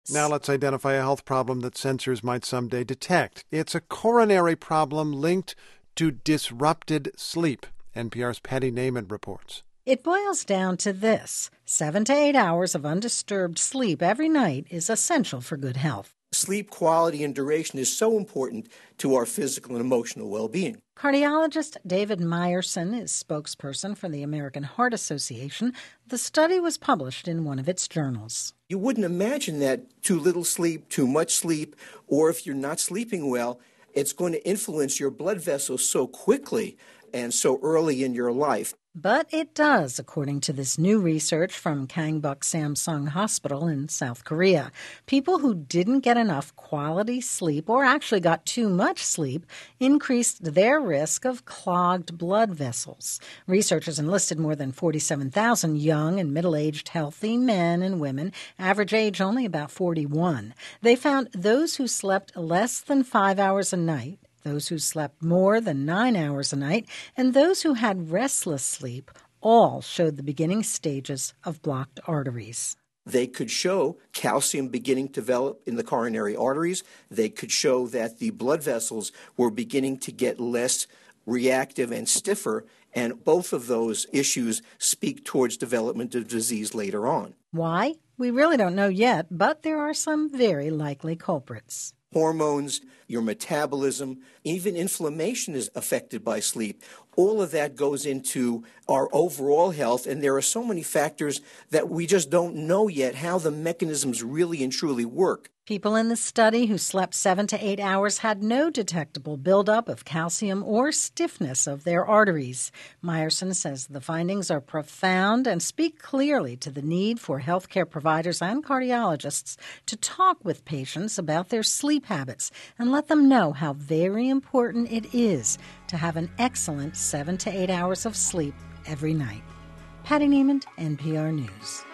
Now let's identify a health problem that sensors might someday detect. It's a coronary problem linked to disrupted sleep. NPR's Patty Naiman reports. It boils down to this: 7 to 8 hours of undisturbed sleep every night is essential for good health. Sleep quality and duration is so important to our physical and emotional well-being. Cardiologist David Meyerson is spokesperson for the American Heart Association. The study was published in one of its journals. You wouldn't imagine that too little sleep, too much sleep, or if you're not sleeping well, it's going to influence your blood vessels so quickly and so early in your life. But it does, according to this new research from Kangbuk Samsung Hospital in South Korea. People who didn't get enough quality sleep or actually got too much sleep increased their risk of clogged blood vessels. Researchers enlisted more than 47,000 young and middle-aged healthy men and women, average age only about 41. They found those who slept less than 5 hours a night, those who slept more than 9 hours a night, and those who had restless sleep all showed the beginning stages of blocked arteries. They could show calcium beginning to develop in the coronary arteries. They could show that the blood vessels were beginning to get less reactive and stiffer, and both of those issues speak towards development of disease later on. Why? We really don't know yet, but there are some very likely culprits. Hormones, your metabolism, even inflammation is affected by sleep. All of that goes into our overall health, and there are so many factors that we just don't know yet how the mechanisms really and truly work. People in the study who slept 7 to 8 hours had no detectable buildup of calcium or stiffness of their arteries. Meyerson says the findings are profound and speak clearly to the need for healthcare providers and cardiologists to talk with patients about their sleep habits and let them know how very important it is to have an excellent 7 to 8 hours of sleep every night. Patty Naiman, NPR News.